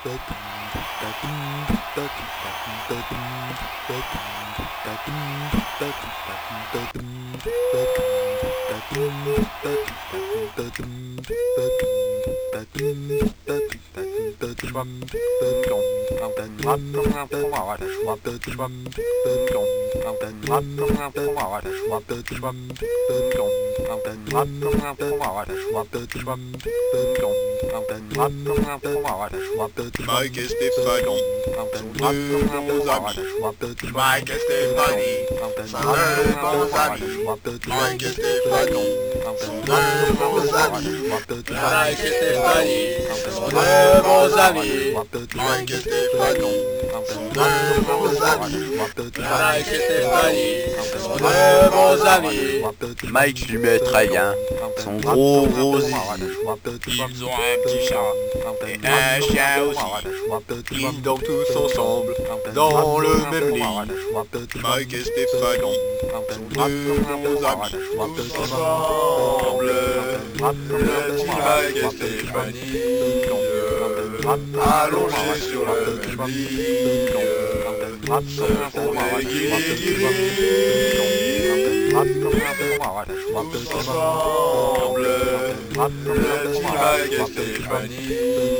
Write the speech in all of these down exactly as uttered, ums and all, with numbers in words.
Mike et Stéphanie sont deux bons amis. Mike et Stéphanie sont deux bons amis. Mike et Stéphanie sont deux bons amis. Mike et Stéphanie sont deux bons amis. Mike et Stéphanie sont deux bons amis. Mike et Stéphanie sont deux bons amis. Mike lui met très bien son gros gros zizi. Ils ont un petit chat et un chien aussi. Ils dorment tous ensemble dans le même lit. Mike et Stéphanie sont deux bons amis. Tous ensemble, le petit Mike et Stéphanie allongés sur le même lit se font des guiris. Tous ensemble, le petit Mike et Stéphanie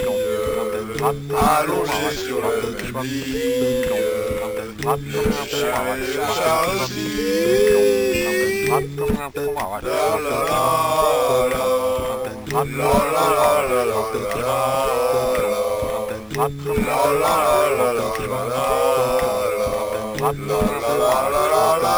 allongés sur le même lit. Le chien et le chat aussi. La la la la. La la la la la la. La la la la la la. La la la la la la.